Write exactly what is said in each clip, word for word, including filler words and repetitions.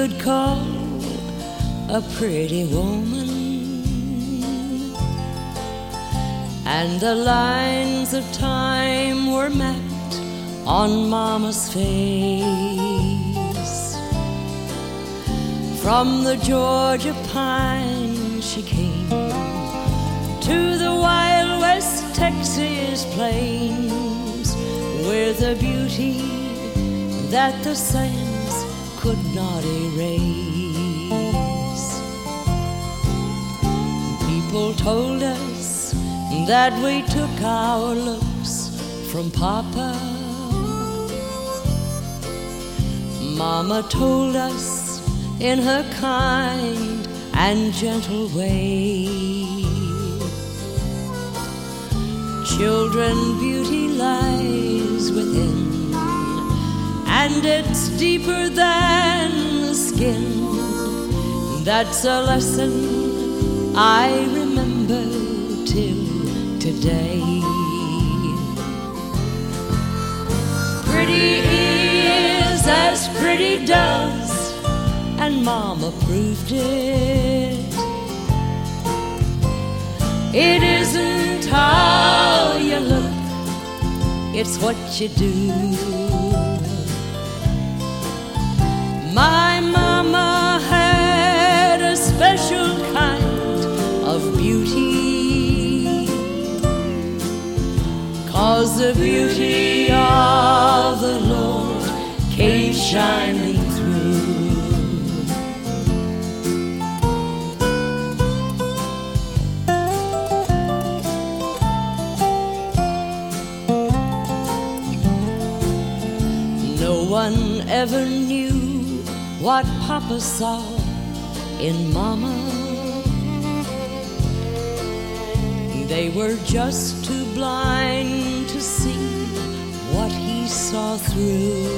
could call a pretty woman, and the lines of time were mapped on Mama's face. From the Georgia pine she came to the Wild West Texas plains, with a beauty that the sands could not erase. People told us that we took our looks from Papa. Mama told us in her kind and gentle way, children, beauty lies within, and it's deeper than the skin. That's a lesson I remember till today. Pretty is as pretty does, and Mama proved it. It isn't how you look, it's what you do. My mama had a special kind of beauty, 'cause the beauty of the Lord came shining through. No one ever knew what Papa saw in Mama. They were just too blind to see what he saw through.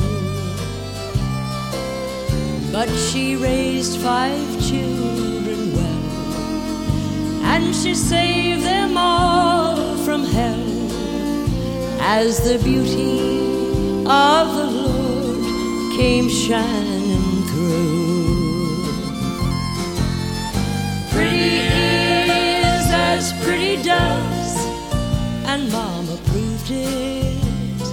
But she raised five children well, and she saved them all from hell, as the beauty of the Lord came shining through. Pretty is as pretty does, and Mama proved it.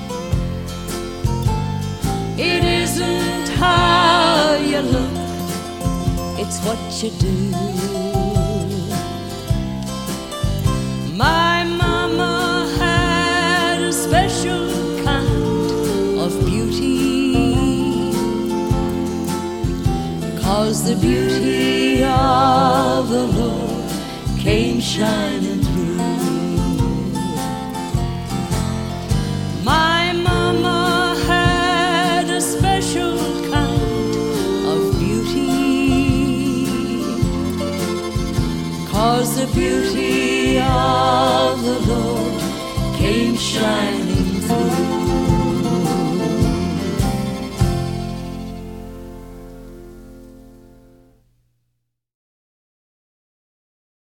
It isn't how you look, it's what you do. My mama had a special kind of beauty, 'cause the beauty of the Lord came shining through. My mama had a special kind of beauty, 'cause the beauty of the Lord came shining through.